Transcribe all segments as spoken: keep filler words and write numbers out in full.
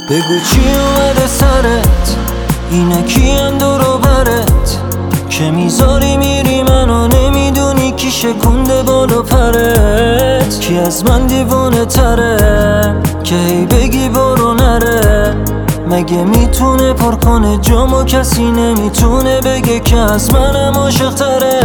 بگو چی اومده سرت، اینه کیم دورو برت که میذاری میری منو نمیدونی کی شکونده بالا پرت. کی از من دیوانه تره که هی بگی برو نره، مگه میتونه پر کنه جامو کسی نمیتونه بگه که از منم عاشق تره.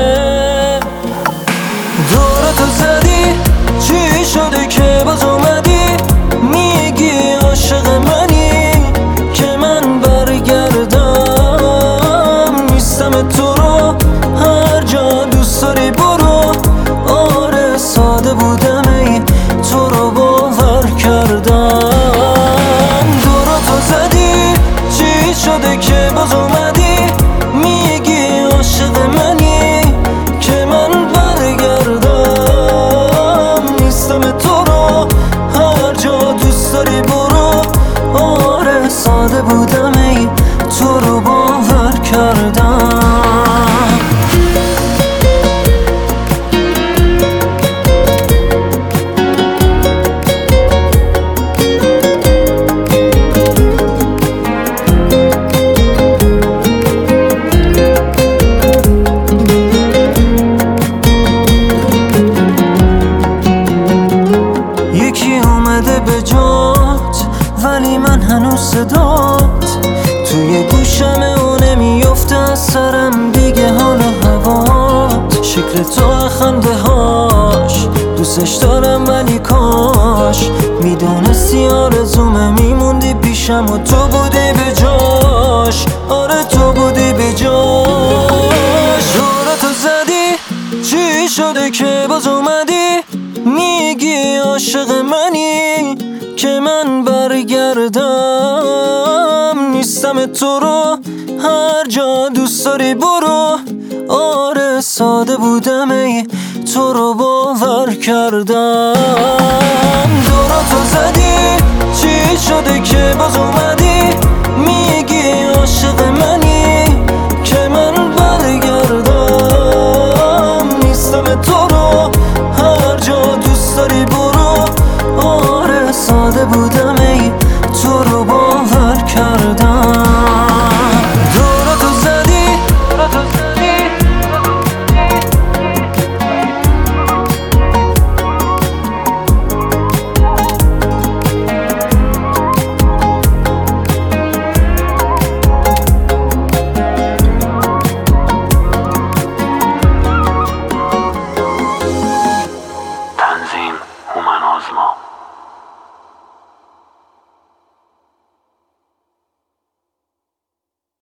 دورتو زدی چی شده که باز اومدی میگی عاشق منی که من برگردم نیستم تو رو هر جا دوست داری برو. آره ساده بودم ای تو رو باور کردم. دورتو زدی چی شده که باز اومدی میگی عاشق منی که من برگردم نیستم تو رو هر جا دوست داری برو. آره ساده بودم ای تو رو باور کردم. به جات ولی من هنوز صدات توی گوشمه و نمیفته از سرم دیگه حال و هوات. شکل تو خنده هاش دوستش دارم ولی کاش میدونستی آرزومه میموندی پیشم و تو بودی به جاش. آره تو بودی به جاش. دورتو زدی چی شده که باز اومدی میگی عاشق منی که من برگردم نیستم تو رو هر جا دوست داری برو. آره ساده بودم ای تو رو باور کردم. دورتو زدی چی شده که باز اومدی میگی عاشق